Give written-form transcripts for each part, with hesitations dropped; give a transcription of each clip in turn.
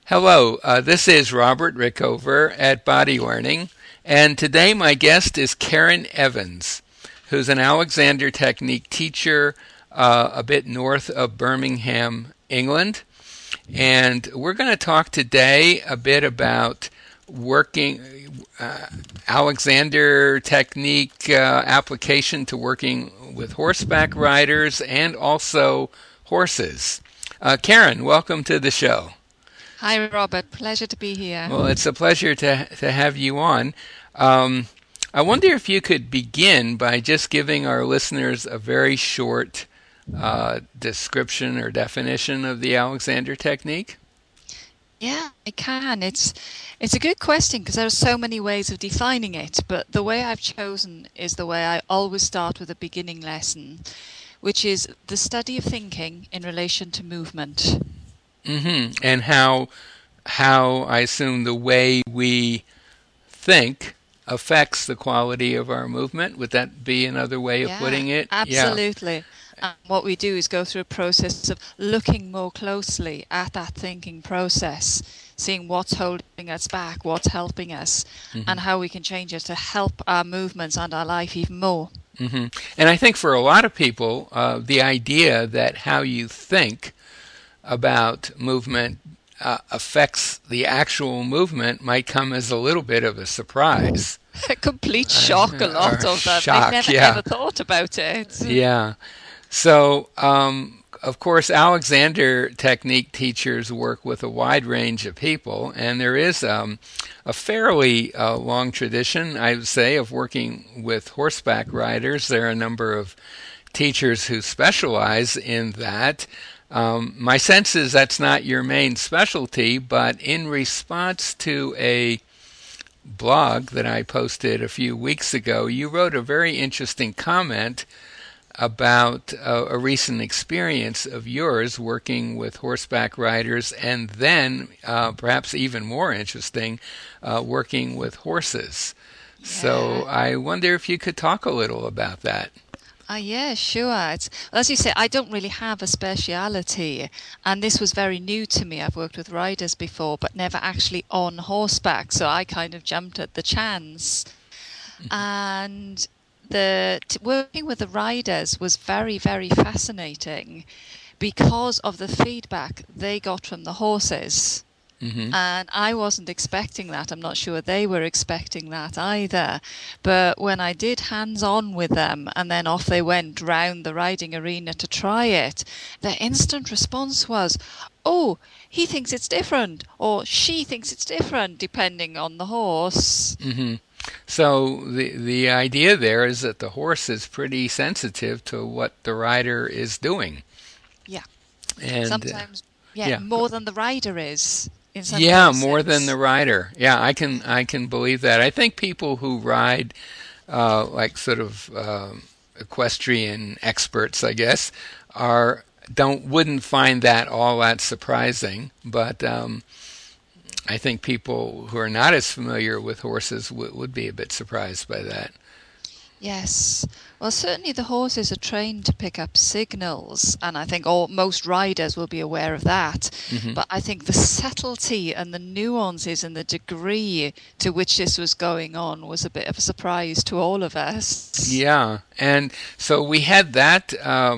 Hello, this is Robert Rickover at Body Learning, and today my guest is Karen Evans, who's an Alexander Technique teacher a bit north of Birmingham, England. And we're going to talk today a bit about working Alexander Technique application to working with horseback riders and also horses. Karen, welcome to the show. Hi, Robert. Pleasure to be here. Well, it's a pleasure to have you on. I wonder if you could begin by just giving our listeners a very short description or definition of the Alexander Technique. Yeah, I can. It's a good question because there are so many ways of defining it, but the way I've chosen is the way I always start with a beginning lesson, which is the study of thinking in relation to movement. And how I assume the way we think affects the quality of our movement. Would that be another way of putting it? Absolutely. And what we do is go through a process of looking more closely at that thinking process, seeing what's holding us back, what's helping us, and how we can change it to help our movements and our life even more. And I think for a lot of people, the idea that how you think about movement affects the actual movement might come as a little bit of a surprise. A complete shock, a lot of them. They've never ever thought about it. Yeah. So, of course, Alexander Technique teachers work with a wide range of people, and there is a fairly long tradition, I would say, of working with horseback riders. There are a number of teachers who specialize in that. My sense is that's not your main specialty, but in response to a blog that I posted a few weeks ago, you wrote a very interesting comment about a recent experience of yours working with horseback riders, and then, perhaps even more interesting, working with horses. Yeah. So I wonder if you could talk a little about that. Yeah, sure. As you say, I don't really have a speciality, and this was very new to me. I've worked with riders before, but never actually on horseback, so I kind of jumped at the chance. And working with the riders was very, very fascinating because of the feedback they got from the horses. And I wasn't expecting that. I'm not sure they were expecting that either. But when I did hands-on with them and then off they went round the riding arena to try it, their instant response was, oh, he thinks it's different, or she thinks it's different, depending on the horse. So the idea there is that the horse is pretty sensitive to what the rider is doing. Yeah. And sometimes, more than the rider is. More than the rider. Yeah, I can believe that. I think people who ride, like sort of equestrian experts, I guess, wouldn't find that all that surprising. But I think people who are not as familiar with horses would be a bit surprised by that. Yes. Well, certainly the horses are trained to pick up signals, and I think most riders will be aware of that. But I think the subtlety and the nuances and the degree to which this was going on was a bit of a surprise to all of us. Yeah, and so we had that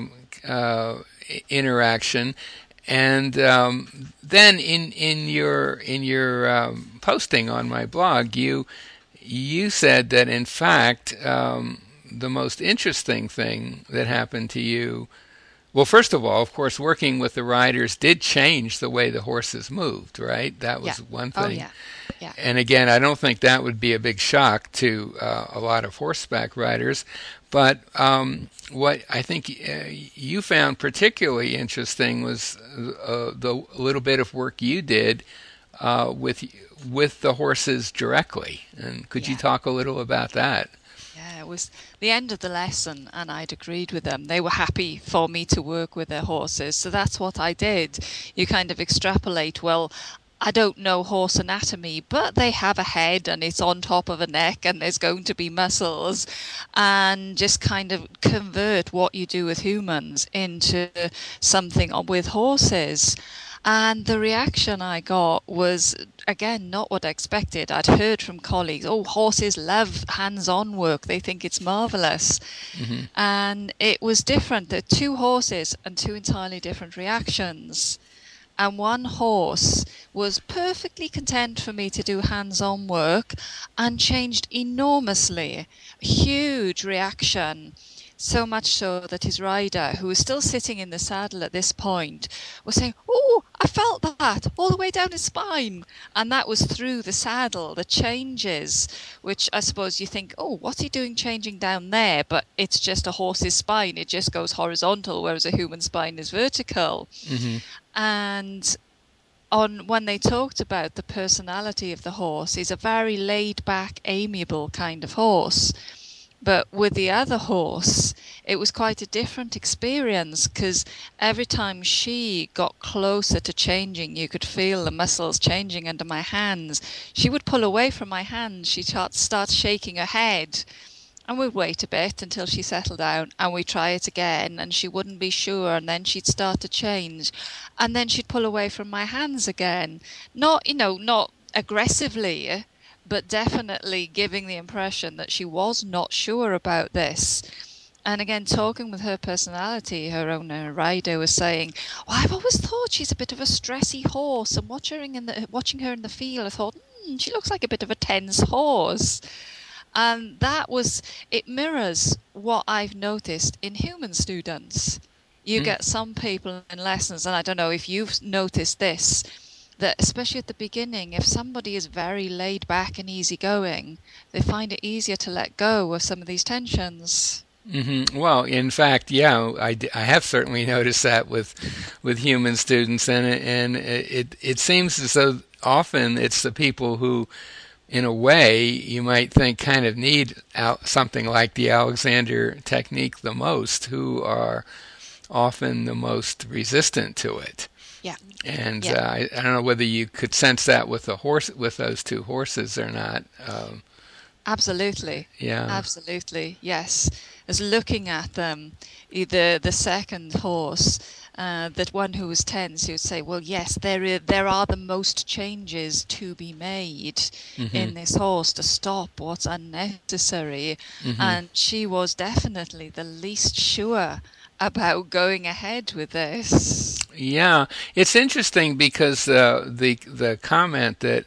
interaction, and then in your posting on my blog, you said that, in fact, the most interesting thing that happened to you, well, first of all, of course, working with the riders did change the way the horses moved, right? That was one thing. Yeah. And again, I don't think that would be a big shock to a lot of horseback riders. But what I think you found particularly interesting was the little bit of work you did with the horses directly. And could you talk a little about that? Yeah, it was the end of the lesson, and I'd agreed with them. They were happy for me to work with their horses, so that's what I did. You kind of extrapolate, well, I don't know horse anatomy, but they have a head and it's on top of a neck and there's going to be muscles, and just kind of convert what you do with humans into something with horses. And the reaction I got was, again, not what I expected. I'd heard from colleagues, oh, horses love hands-on work. They think it's marvelous. Hmm. And it was different. There are two horses and two entirely different reactions. And one horse was perfectly content for me to do hands-on work and changed enormously. Huge reaction. So much so that his rider, who was still sitting in the saddle at this point, was saying, oh, I felt that all the way down his spine. And that was through the saddle, the changes, which I suppose you think, oh, what's he doing changing down there? But it's just a horse's spine. It just goes horizontal, whereas a human spine is vertical. Hmm. And on when they talked about the personality of the horse, he's a very laid back, amiable kind of horse. But with the other horse, it was quite a different experience because every time she got closer to changing, you could feel the muscles changing under my hands. She would pull away from my hands. She'd start shaking her head. And we'd wait a bit until she settled down and we'd try it again and she wouldn't be sure and then she'd start to change. And then she'd pull away from my hands again. Not, not aggressively, but definitely giving the impression that she was not sure about this. And again, talking with her personality, her owner, rider, was saying, well, I've always thought she's a bit of a stressy horse. And watching her in the field, I thought, she looks like a bit of a tense horse. And it mirrors what I've noticed in human students. You get some people in lessons, and I don't know if you've noticed this, that especially at the beginning, if somebody is very laid back and easygoing, they find it easier to let go of some of these tensions. Hmm. Well, in fact, yeah, I have certainly noticed that with human students, and it seems as though often it's the people who, in a way, you might think kind of need something like the Alexander technique the most, who are often the most resistant to it. Yeah, And yeah. I don't know whether you could sense that with with those two horses or not. Absolutely. Yeah. Absolutely. Yes. As looking at them, either the second horse, that one who was tense, he would say, well, yes, there are the most changes to be made Hmm. in this horse to stop what's unnecessary. Hmm. And she was definitely the least sure about going ahead with this. Yeah, it's interesting because the comment that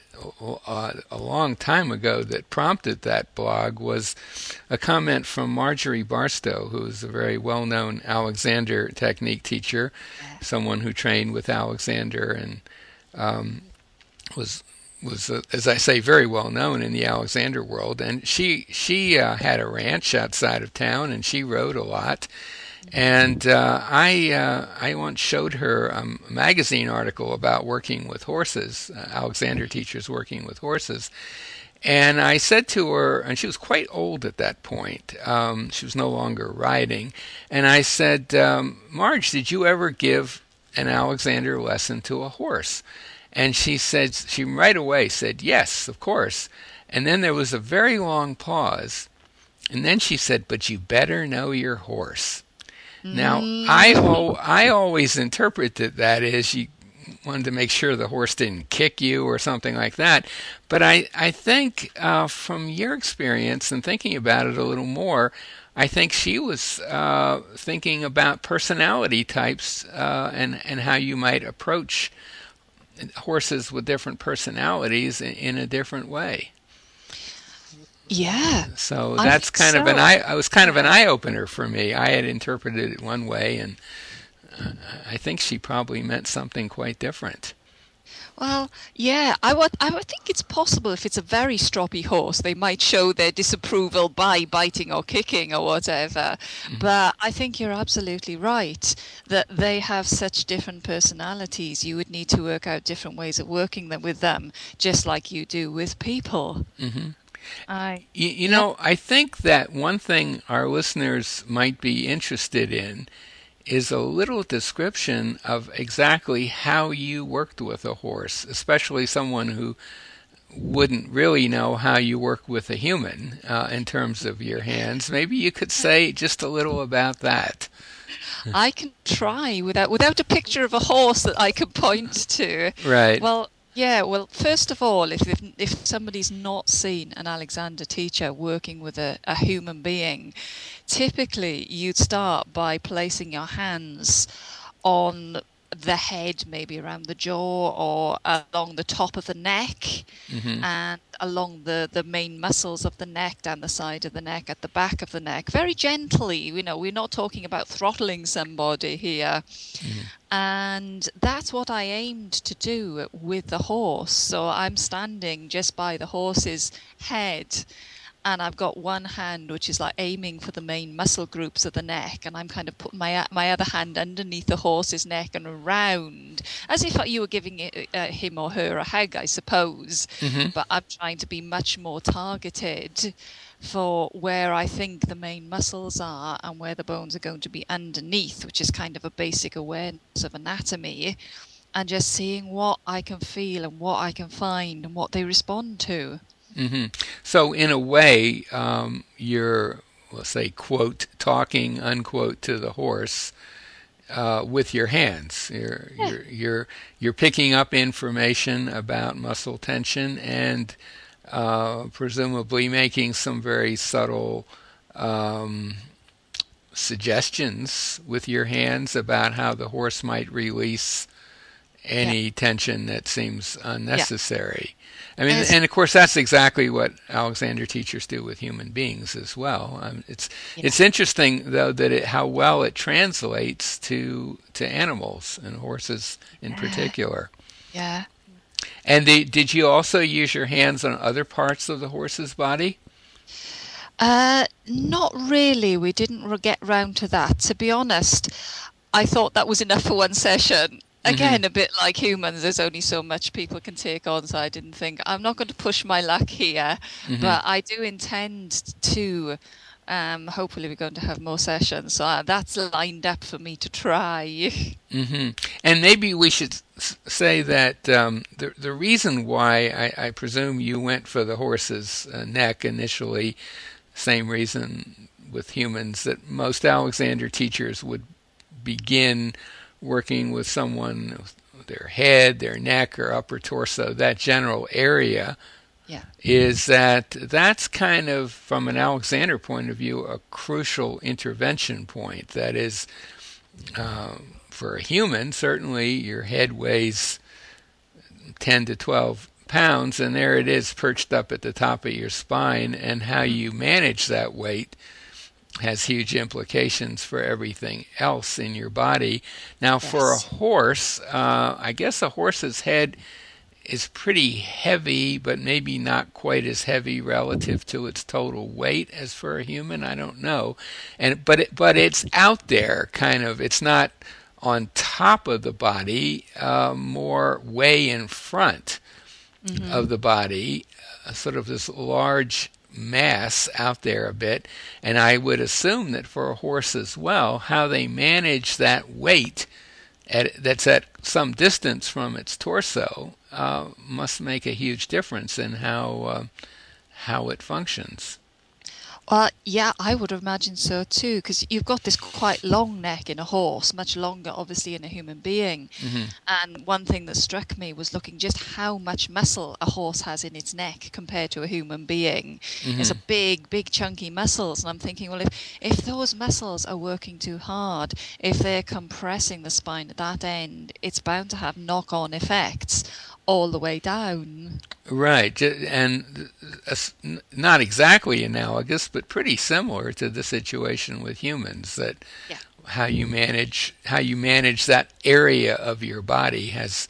a long time ago that prompted that blog was a comment from Marjorie Barstow, who is a very well-known Alexander technique teacher, someone who trained with Alexander and was as I say, very well known in the Alexander world. And she had a ranch outside of town, and she rode a lot. And I once showed her a magazine article about working with horses, Alexander teachers working with horses. And I said to her, and she was quite old at that point. She was no longer riding. And I said, Marge, did you ever give an Alexander lesson to a horse? And she right away said, yes, of course. And then there was a very long pause. And then she said, but you better know your horse. Now, I always interpreted that as you wanted to make sure the horse didn't kick you or something like that. But I think from your experience and thinking about it a little more, I think she was thinking about personality types and how you might approach horses with different personalities in a different way. Yeah, So I that's think kind of so. it was kind of an eye opener for me. I had interpreted it one way, and I think she probably meant something quite different. Well, yeah, I would think it's possible if it's a very stroppy horse, they might show their disapproval by biting or kicking or whatever. Hmm. But I think you're absolutely right that they have such different personalities. You would need to work out different ways of working them with them, just like you do with people. Hmm. I, You yeah, know, I think that one thing our listeners might be interested in is a little description of exactly how you worked with a horse, especially someone who wouldn't really know how you work with a human in terms of your hands. Maybe you could say just a little about that. I can try without a picture of a horse that I can point to. Right. Well, yeah. Well, first of all, if somebody's not seen an Alexander teacher working with a human being, typically you'd start by placing your hands on the head, maybe around the jaw or along the top of the neck Hmm. and along the main muscles of the neck, down the side of the neck, at the back of the neck, very gently. We're not talking about throttling somebody here. Hmm. And that's what I aimed to do with the horse. So I'm standing just by the horse's head, and I've got one hand which is like aiming for the main muscle groups of the neck, and I'm kind of putting my other hand underneath the horse's neck and around, as if you were giving him or her a hug, I suppose. Hmm. But I'm trying to be much more targeted for where I think the main muscles are and where the bones are going to be underneath, which is kind of a basic awareness of anatomy, and just seeing what I can feel and what I can find and what they respond to. Hmm. So in a way, you're, let's say, quote, talking, unquote, to the horse with your hands. Yeah. You're picking up information about muscle tension and presumably making some very subtle um, suggestions with your hands about how the horse might release Yeah. any tension that seems Yeah. unnecessary. I mean, As and of course, that's exactly what Alexander teachers do with human beings as well. yeah. It's interesting though that how well it translates to animals and horses in Yeah. particular. Yeah. And did you also use your hands on other parts of the horse's body? Not really. We didn't get round to that. To be honest, I thought that was enough for one session. Hmm. Again, a bit like humans, there's only so much people can take on, so I didn't think I'm not going to push my luck here, Hmm. but I do intend to. Hopefully, we're going to have more sessions, so that's lined up for me to try. Hmm. And maybe we should say that the reason why I presume you went for the horse's neck initially, same reason with humans, that most Alexander teachers would begin working with someone, their head, their neck, or upper torso, that general area, Yeah. is that that's kind of, from an Alexander point of view, a crucial intervention point. That is, for a human, certainly your head weighs 10 to 12 pounds, and there it is perched up at the top of your spine, and how Mm. you manage that weight has huge implications for everything else in your body. Now, for a Yes. horse, I guess a horse's head is pretty heavy, but maybe not quite as heavy relative to its total weight as for a human. I don't know, and but it's out there, kind of. It's not on top of the body, more way in front Hmm. of the body, sort of this large mass out there a bit. And I would assume that for a horse as well, how they manage that weight that's at some distance from its torso must make a huge difference in how it functions. Well, yeah, I would imagine so too, because you've got this quite long neck in a horse, much longer, obviously, in a human being. Hmm. And one thing that struck me was looking just how much muscle a horse has in its neck compared to a human being. It's a Hmm. big, big, chunky muscles. And I'm thinking, well, if those muscles are working too hard, if they're compressing the spine at that end, it's bound to have knock-on effects all the way down. Right, and not exactly analogous, but pretty similar to the situation with humans. That Yeah. how you manage that area of your body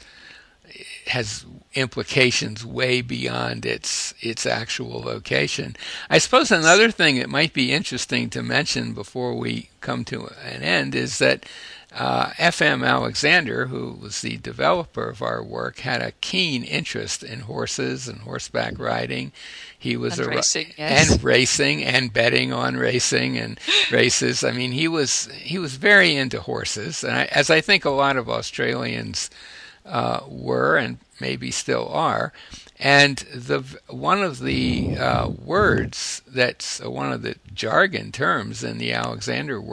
has implications way beyond its actual location. I suppose another thing that might be interesting to mention before we come to an end is that F.M. Alexander, who was the developer of our work, had a keen interest in horses and horseback riding. He was And racing, yes. and racing and betting on racing and races. I mean, he was very into horses, and as I think a lot of Australians were and maybe still are. And one of the words that's one of the jargon terms in the Alexander world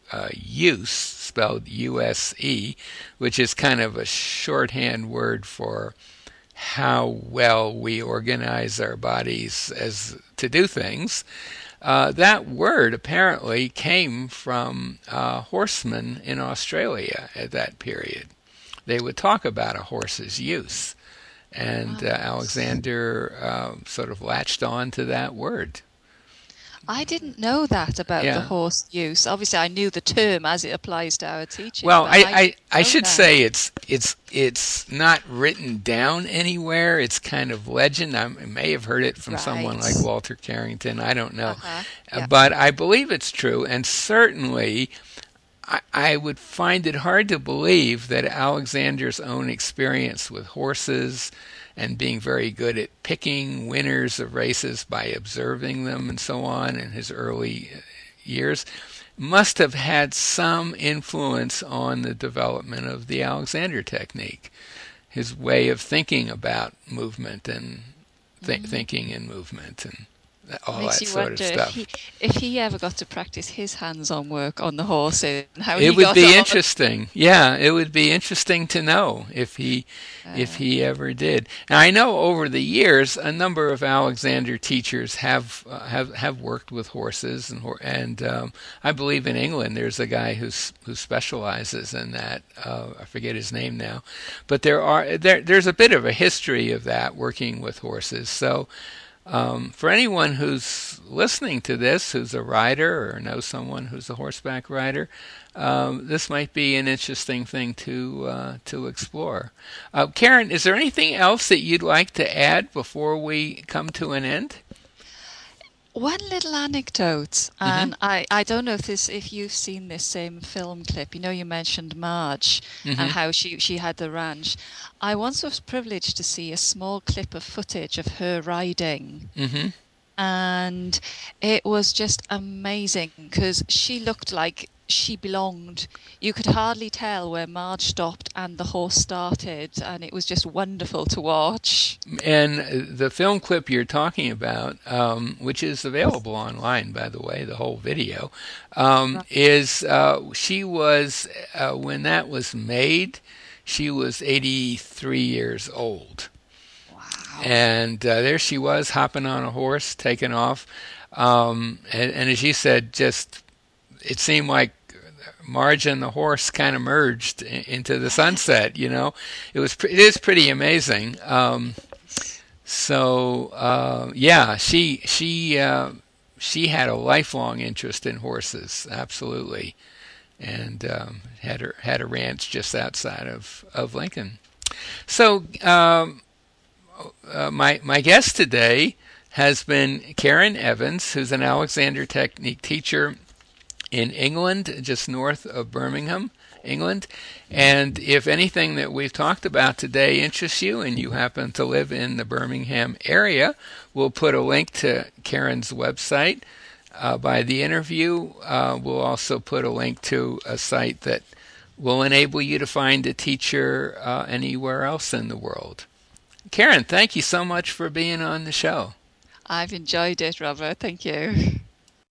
use, spelled U-S-E, which is kind of a shorthand word for how well we organize our bodies as to do things. That word apparently came from horsemen in Australia at that period. They would talk about a horse's use, and Alexander sort of latched on to that word. I didn't know that about the Yeah. horse use. Obviously, I knew the term as it applies to our teaching, Well, but I didn't I know should that. say it's not written down anywhere. It's kind of legend. I may have heard it from someone like Right. Walter Carrington. I don't know, Uh-huh. Yeah. but I believe it's true. And certainly, I would find it hard to believe that Alexander's own experience with horses and being very good at picking winners of races by observing them and so on in his early years must have had some influence on the development of the Alexander technique, his way of thinking about movement and thinking in movement and all Makes that you sort of wonder stuff. if he ever got to practice his hands-on work on the horses and how It he would got be on. interesting. Yeah, it would be interesting to know if Uh, he ever did. Now I know over the years a number of Alexander teachers have worked with horses and I believe in England there's a guy who specializes in that. I forget his name now, but there's a bit of a history of that working with horses. So for anyone who's listening to this, who's a rider or knows someone who's a horseback rider, this might be an interesting thing to explore. Karen, is there anything else that you'd like to add before we come to an end? One little anecdote, Mm-hmm. and I don't know if you've seen this same film clip. You know, you mentioned Marge and Mm-hmm. how she had the ranch. I once was privileged to see a small clip of footage of her riding, Mm-hmm. and it was just amazing because she looked like she belonged. You could hardly tell where Marge stopped and the horse started, and it was just wonderful to watch. And the film clip you're talking about, which is available online, by the way, the whole video, Right. is she was, when that was made, she was 83 years old. Wow. And there she was, hopping on a horse, taking off. And as you said, just it seemed like Marge and the horse kind of merged into the Yes. sunset. It is pretty amazing. Yeah, she had a lifelong interest in horses, absolutely, and had a ranch just outside of Lincoln. So my guest today has been Karen Evans, who's an Alexander Technique teacher in England, just north of Birmingham, England. And if anything that we've talked about today interests you and you happen to live in the Birmingham area, we'll put a link to Karen's website by the interview. We'll also put a link to a site that will enable you to find a teacher anywhere else in the world. Karen, thank you so much for being on the show. I've enjoyed it, Robert. Thank you.